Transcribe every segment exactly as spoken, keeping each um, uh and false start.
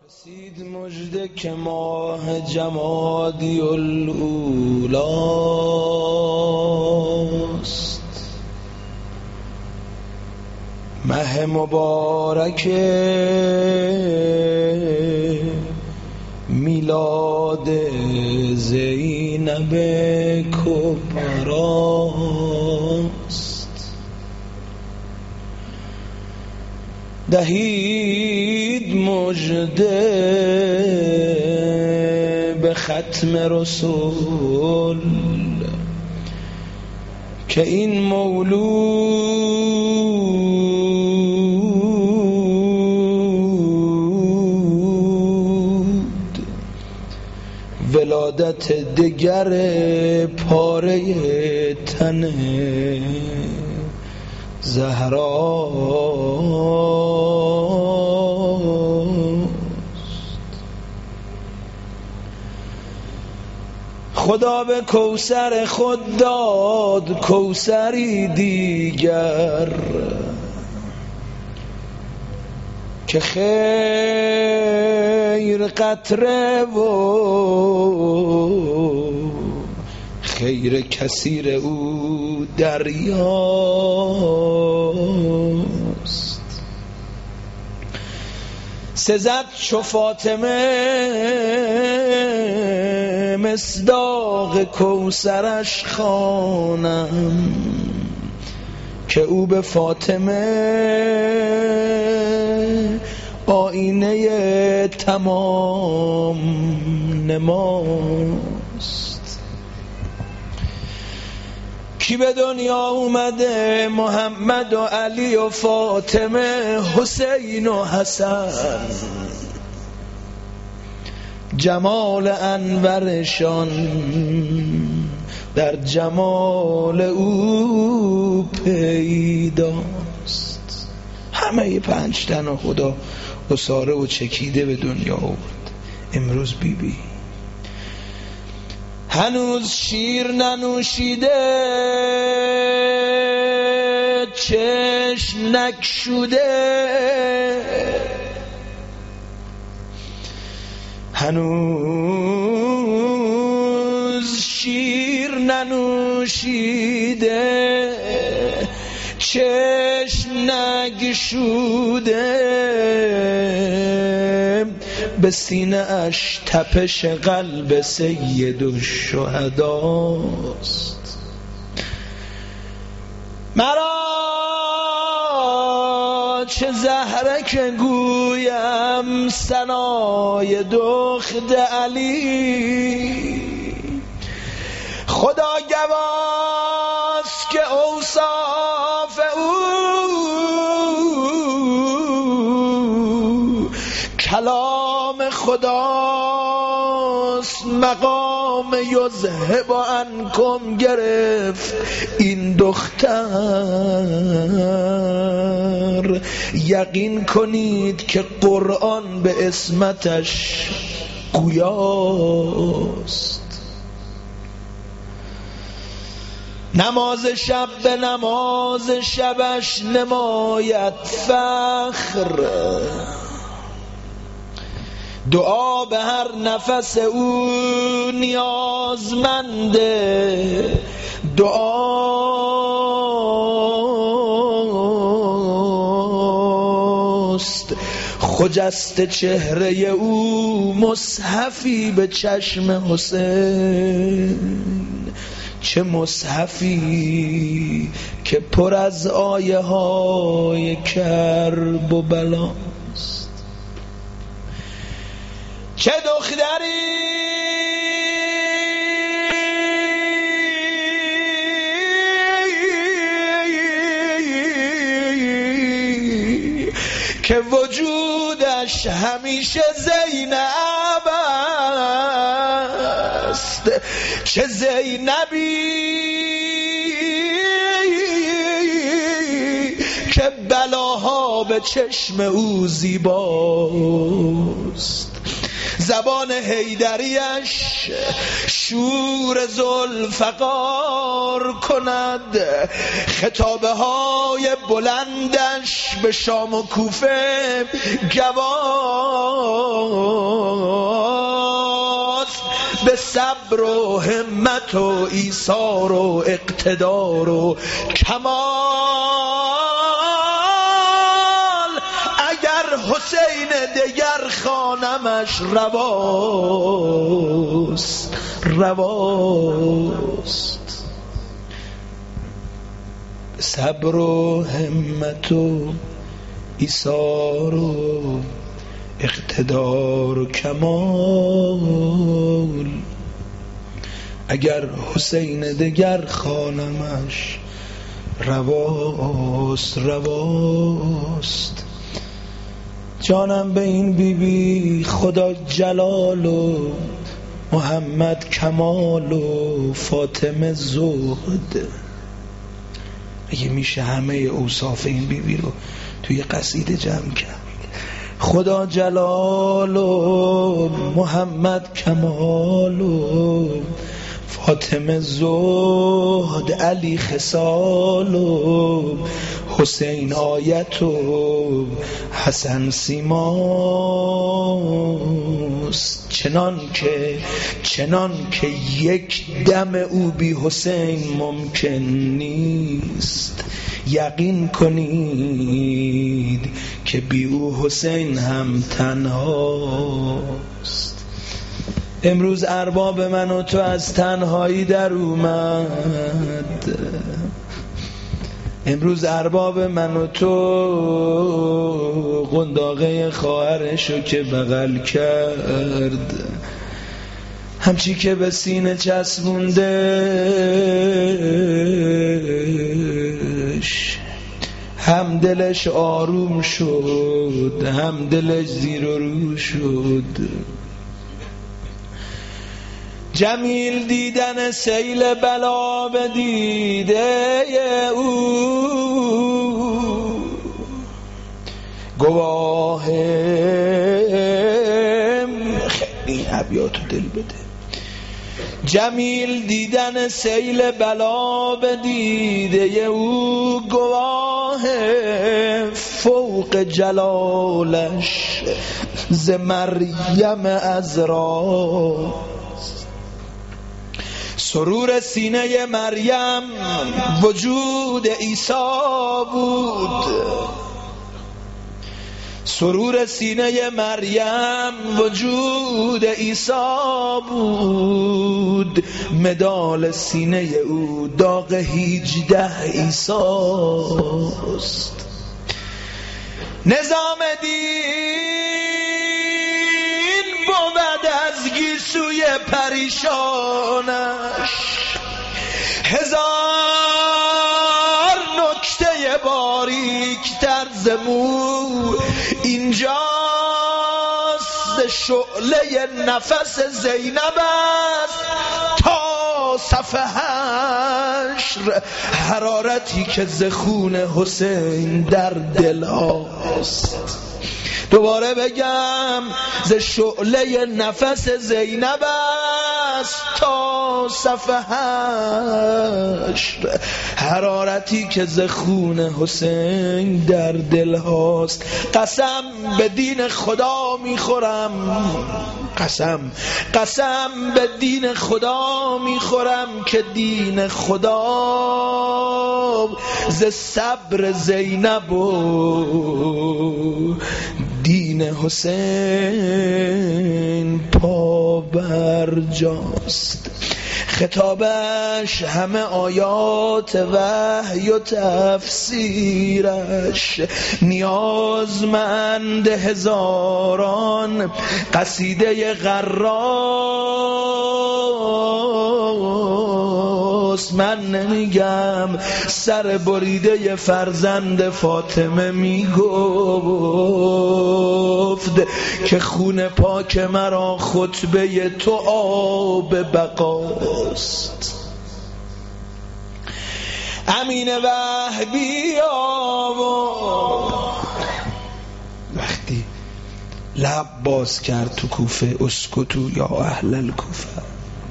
رسید مژده که ماه جمادی الاولاست، ماه مبارک میلاد زینب کبراست. دهید مژده به ختم رسول که این مولود ولادت دگر پاره تن زهراست. خدا به کوثر خود داد کوثری دیگر که خیر قطره و خیر کثیر او دریاست. سزد چو فاطمه مصداق کوثرش خوانم که او به فاطمه آینه تمام نماست. کی به دنیا اومده محمد و علی و فاطمه حسین و حسن، جمال انورشان در جمال او پیداست. همه پنج تن و خدا اساره و چکیده به دنیا آورد. امروز بی بی هنوز شیر ننوشیده، چشم نکشوده، هنوز شیر ننوشیده، چشم نگشوده، به سینه اش تپش قلب سید الشهداست. مرا چه زهره که گویم ثنای دخت علی، خدا گواست که اوصاف او کلام خداست. مقام یذهب عنکم گرفت این دختر، یقین کنید که قرآن به اسمتش گویاست. نماز شب به نماز شبش نماید فخر، دعا به هر نفس او نیازمنده، دعاست. خجسته چهره او مصحفی به چشم حسین، چه مصحفی که پر از آیه های کرب و بلاست. چه دختری که وجودش همیشه زینب است، چه زینبی که بلاها به چشم او زیباست. زبان حیدریش شور ذوالفقار کند، خطابه های بلندش به شام و کوفه گواه به صبر و همت و ایثار و اقتدار و کمال، اگر حسین دگر خوانمش رواست رواست. به صبر و همت و ایثار و اقتدار و کمال، اگر حسین دگر خوانمش رواست رواست. جانم به این بیبی بی خدا جلال و محمد کمال و فاطمه زهد. اگه میشه همه اوصاف این بیبی بی رو توی قصیده جمع کرد. خدا جلال و محمد کمال و فاطمه زهد، علی خصال و حسین آیت و حسن سیماست. چنان که چنان که یک دم او بی حسین ممکن نیست، یقین کنید که بی او حسین هم تنهاست. امروز ارباب من و تو از تنهایی در اومد، امروز ارباب من و تو قنداقه خواهرشو که بغل کرد، همچی که به سینه چسبوندش، هم دلش آروم شد هم دلش زیر و رو شد. جمیل دیدن سیل بلا به دیده او، گواه خیلی ابیاتو دل بده. جمیل دیدن سیل بلا به دیده او، گواه فوق جلالش ز مریم عذرا. سرور سینه مریم وجود عیسی بود، سرور سینه مریم وجود عیسی بود، مدال سینه او داغ هیجده عیساست. نظام دین بود از گیسوی پریشانش، هزار نکته باریک در زمو اینجاست. شعله نفس زینب است تا صف حشر، حرارتی که ز خون حسین در دل هاست. دوباره بگم، ز شعله نفس زینب است تا صف حشر، حرارتی که ز خون حسین در دل هاست. قسم به دین خدا میخورم، قسم قسم به دین خدا میخورم که دین خدا ز صبر زینب و دین حسین پا برجاست. خطابش همه آیات وحی و تفسیرش، نیازمند هزاران قصیده غراست. من نمیگم سر بریده فرزند فاطمه میگفت که خون پاک مرا خطبه تو آب بقاست. امین وهبی وقتی لب باز کرد تو کوفه، اسکتو یا اهل الکوفه،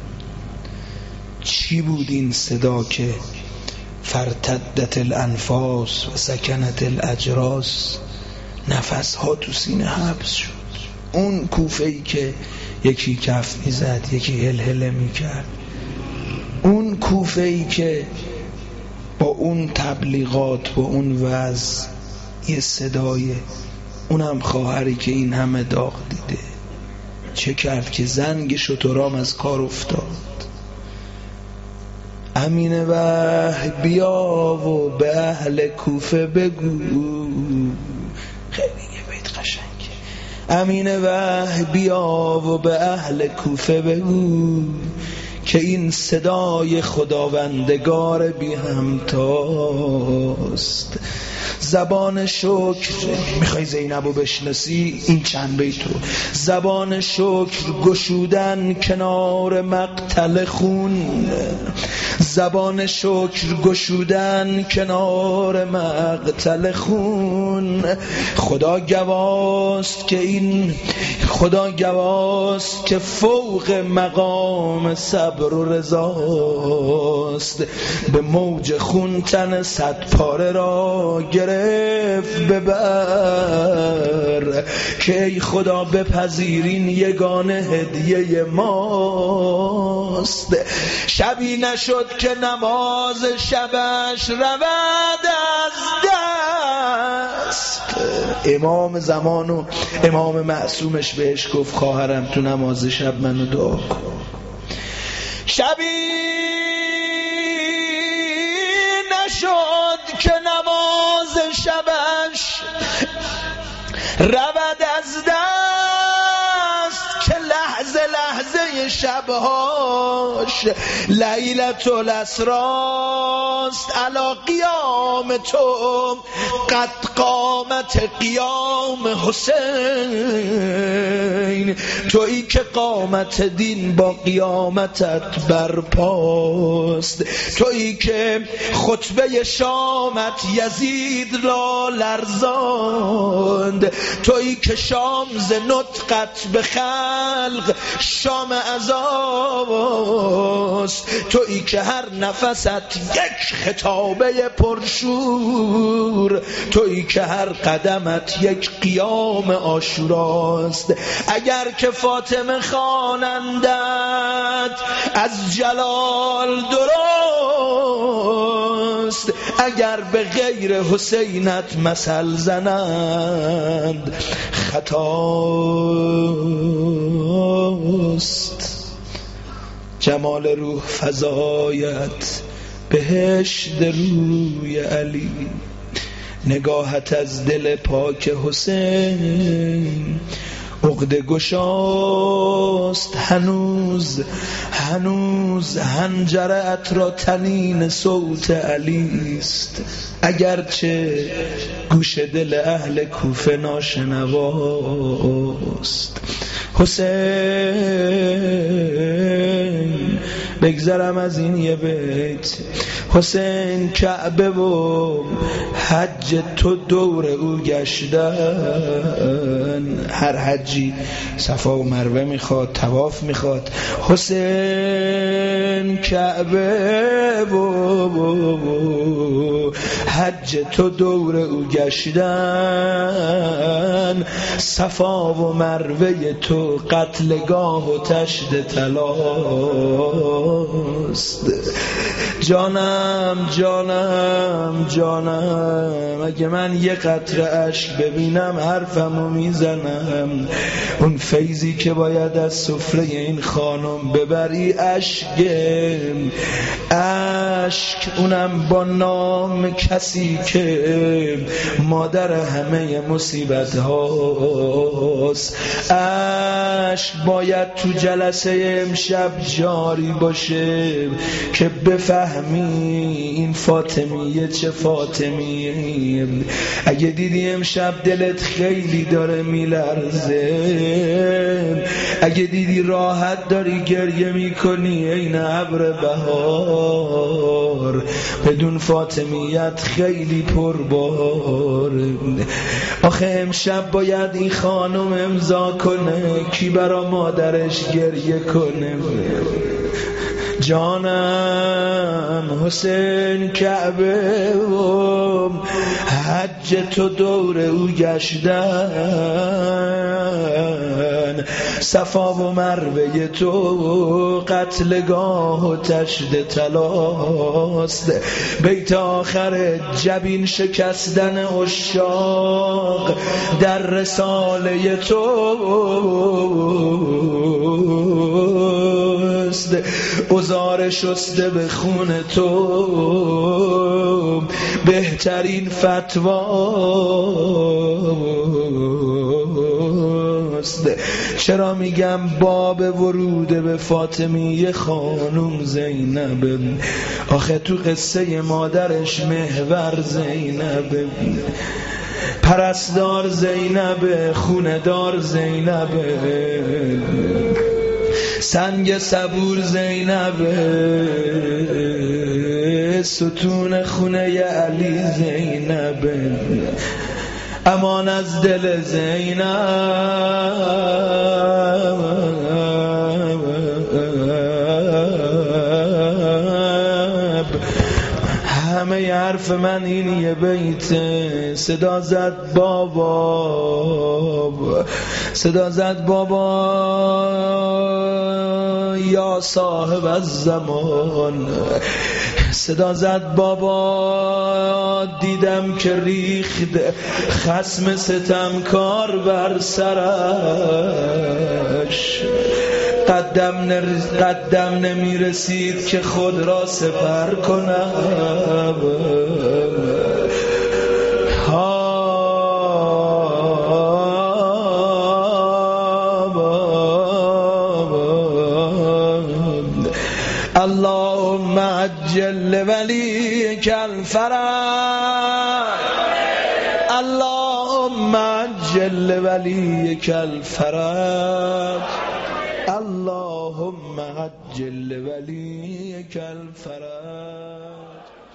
چی بود این صدا که فرتدت الانفاس و سکنت الاجراس، نفس ها تو سینه حبس شد. اون کوفه‌ای که یکی کف میزد، یکی هلهله میکرد. اون کوفه ای که با اون تبلیغات، با اون وعظ، یه صدای، اونم خواهری که این همه داغ دیده، چه کرد که زنگ شترام از کار افتاد. امین وحی بیا و به اهل کوفه بگو، خیلی یه بیت قشنگه. امین وحی بیا و به اهل کوفه بگو که این صدای خداوندگار بی همتاست. زبان شکر، میخوای زینبو بشناسی این چند بیتو. زبان شکر گشودن کنار مقتل خون، زبان شکر گشودن کنار مقتل خون. خدا گواست که این خدا گواست که فوق مقام صبر و رضاست. به موج خون تن صد پاره را گرفت ببر که ای خدا بپذیرین یگانه هدیه ماست. شبی نشد که نماز شبش رود از دست. امام زمان و امام معصومش بهش گفت خواهرم تو نماز شب منو دعا کن. شبی نشد که نماز شبش رود از دست که لحظه لحظه شبهاش لیلت الاسراست. علا قیام تو قد قامت قیام حسین، تویی که قامت دین با قیامتت برپاست. تویی که خطبه شامت یزید را لرزاند. تویی که شام ز نطقت به خلق شام عزاست. تویی که هر نفست یک خطابه پرشور. تویی که هر قدمت یک قیام عاشوراست. اگر که فاطمه خوانندت از جلال درست، اگر به غیر حسینت مثل زنند خطاست. جمال روح فزایت بهشت روی علی، نگاهت از دل پاک حسین عقده گشاست. هنوز هنوز حنجرت را تنین صوت علیست، اگرچه گوش دل اهل کوفه ناشنواست. حسین بگذرم از این یه بیت. حسین کعبه و حج تو دور او گشتن. هر حجی صفا و مروه میخواد، طواف میخواد. حسین کعبه و حج تو دور او گشتن. صفا و مروه تو قتلگاه و تشت طلاست. جانم جانم جانم، اگه من یه قطره اشک ببینم حرفمو میزنم. اون فیضی که باید از سفره این خانم ببری اشکه، اشک اونم با نام کسی که مادر همه مصیبت هاست. اشک باید تو جلسه امشب جاری باشه که بفهمی این فاطمیه چه فاطمیه. اگه دیدی امشب دلت خیلی داره میلرزه، اگه دیدی راحت داری گریه میکنی این ابر بهار، بدون فاطمیت خیلی پربار. آخه امشب باید این خانم امضا کنه کی برا مادرش گریه کنه. جانم حسین کعبه و حج تو دور او گشتن، صفا و مروه تو قتلگاه و تشت طلاست، بیت آخر جبین شکستن عشاق در رساله توست، عذار شسته به خون تو بهترین فتواست. چرا میگم باب ورود به فاطمیه خانم زینب؟ آخه تو قصه مادرش محور زینب، پرستار زینب، خوندار زینب، سنگ صبور زینب، ستون خونه علی زینب، امان از دل زینب. همه حرف من این یه بیت، صدا زد بابا، صدا زد بابا یا صاحب الزمان، صدا زد بابا دیدم که ریخت خصم ستمکار بر سرش، قدم قدم نمی رسید که خود را سپر کنم. اللهم عجل ولیک الفرج، اللهم عجل ولیک الفرج، اللهم عجل ولیک الفرج.